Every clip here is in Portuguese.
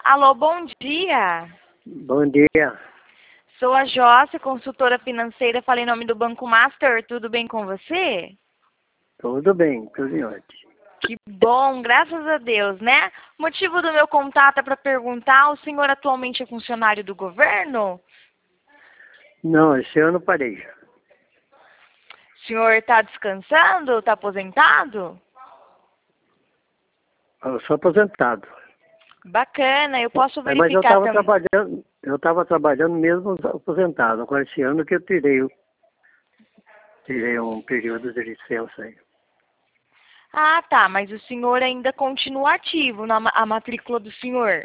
Alô, bom dia. Bom dia. Sou a Jossa, consultora financeira, falei em nome do Banco Master, tudo bem com você? Tudo bem, tudo em ordem. Que bom, graças a Deus, né? O motivo do meu contato é para perguntar, o senhor atualmente é funcionário do governo? Não, esse ano parei. O senhor está descansando? Está aposentado? Eu sou aposentado. Bacana, eu posso Mas eu verificar estava também. trabalhando mesmo aposentado. Agora esse ano que eu tirei um período de licença aí. Ah, tá, mas o senhor ainda continua ativo na a matrícula do senhor.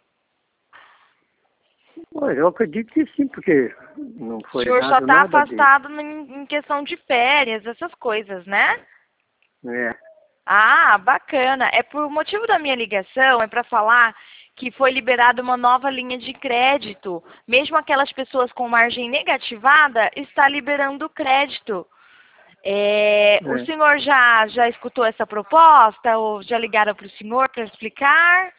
Mas eu acredito que sim, porque não O foi senhor só dado está nada de... afastado em questão de férias, essas coisas, né? É, Ah, bacana. É por motivo da minha ligação, é para falar que foi liberada uma nova linha de crédito. Mesmo aquelas pessoas com margem negativada, está liberando crédito. O é. senhor já escutou essa proposta ou já ligaram para o senhor para explicar?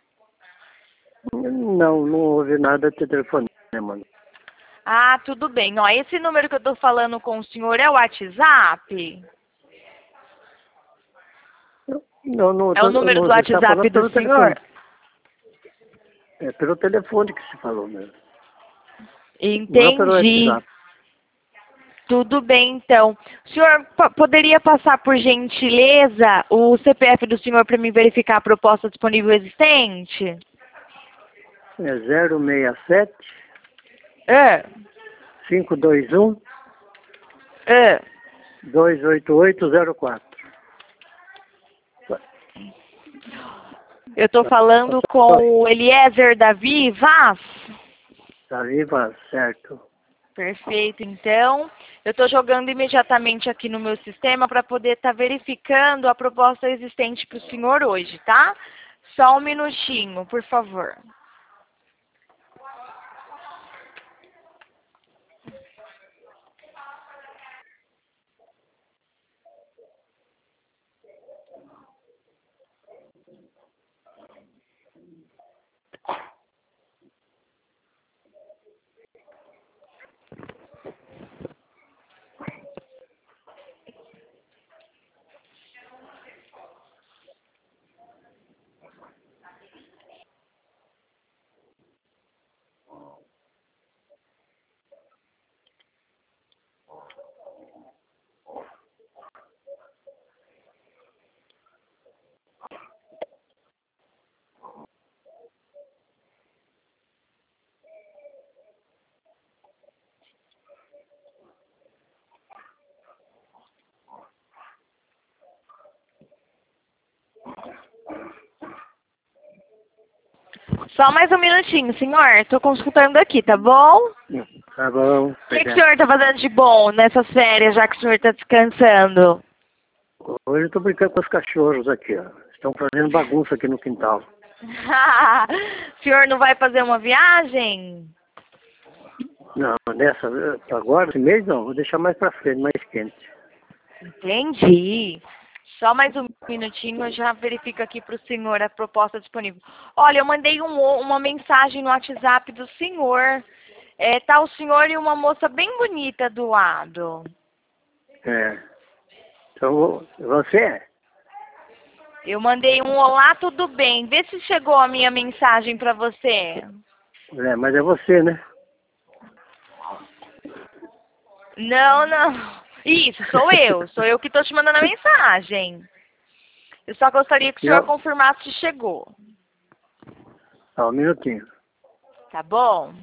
Não houve nada de telefonema. Ah, tudo bem. Ó, esse número que eu estou falando com o senhor é o WhatsApp? É o número do Você está WhatsApp falando do pelo telefone. senhor? É pelo telefone que se falou mesmo. Não é pelo Entendi. WhatsApp. Tudo bem, então. O senhor poderia passar, por gentileza, o CPF do senhor para me verificar a proposta disponível existente? É 067 Ah, 521 ah. 28804. Eu estou falando com o Eliezer Davi Vaz? Tá viva, certo. Perfeito, então. Eu estou jogando imediatamente aqui no meu sistema para poder estar verificando a proposta existente para o senhor hoje, tá? Só um minutinho, por favor. Só mais um minutinho, senhor. Estou consultando aqui, tá bom? Tá bom, O que o obrigado. senhor está fazendo de bom nessas férias, já que o senhor está descansando? Hoje eu tô brincando com os cachorros aqui, ó. Estão fazendo bagunça aqui no quintal. O senhor não vai fazer uma viagem? Não, agora, esse mês não, vou deixar mais pra frente, mais quente. Entendi. Só mais um minutinho, eu já verifico aqui para o senhor a proposta disponível. Olha, eu mandei uma mensagem no WhatsApp do senhor. Tá o senhor e uma moça bem bonita do lado. É. Então, você? Eu mandei um olá, tudo bem. Vê se chegou a minha mensagem para você. É, mas é você, né? Não, não. Isso, sou eu. Sou eu que estou te mandando a mensagem. Eu só gostaria que o senhor Eu, confirmasse se chegou. um minutinho. Tá bom?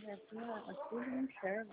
Aqui não enxerga.